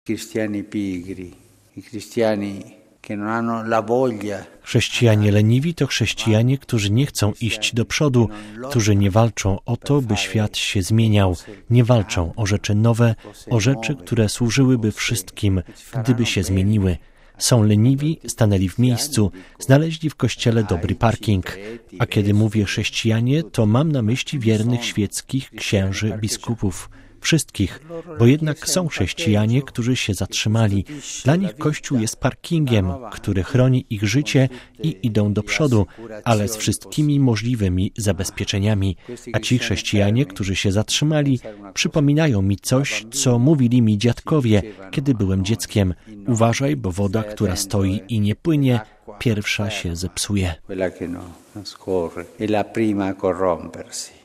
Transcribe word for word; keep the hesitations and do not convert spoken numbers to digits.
Cristiani pigri, i cristiani che non hanno la voglia. Chrześcijanie leniwi to chrześcijanie, którzy nie chcą iść do przodu, którzy nie walczą o to, by świat się zmieniał, nie walczą o rzeczy nowe, o rzeczy, które służyłyby wszystkim, gdyby się zmieniły. Są leniwi, stanęli w miejscu, znaleźli w kościele dobry parking. A kiedy mówię chrześcijanie, to mam na myśli wiernych świeckich, księży, biskupów. Wszystkich, bo jednak są chrześcijanie, którzy się zatrzymali. Dla nich Kościół jest parkingiem, który chroni ich życie i idą do przodu, ale z wszystkimi możliwymi zabezpieczeniami. A ci chrześcijanie, którzy się zatrzymali, przypominają mi coś, co mówili mi dziadkowie, kiedy byłem dzieckiem. Uważaj, bo woda, która stoi i nie płynie, pierwsza się zepsuje.